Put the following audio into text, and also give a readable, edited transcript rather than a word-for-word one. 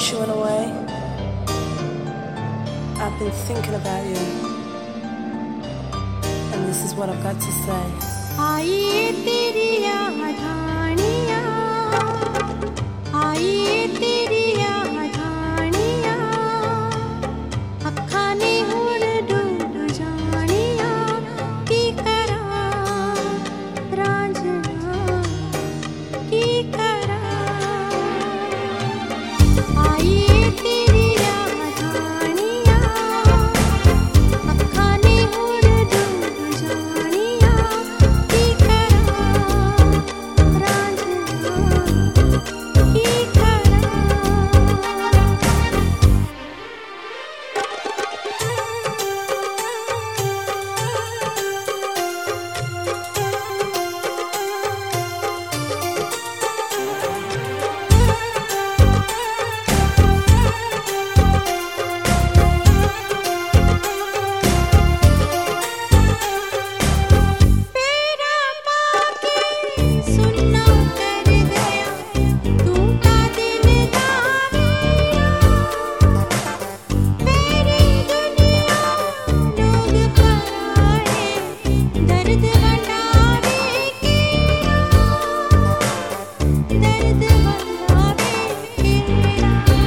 since you went away, I've been thinking about you. And this is what I've got to say. आइए तेरी यादानियाँ, आइए तेरी यादानियाँ, अक्खां ने हुण डूब जानियाँ, की करां रांझना की करां। आइए तेरी यादानियाँ, अक्खां ने हुण डूब जानियाँ, की करां रांझना की करां। तेरा पाके सुन्ना कर गया तू का दिल दानिया। तेरी दुनिया लोग पराए दर्द बनावे किया, दर्द बनावे किया।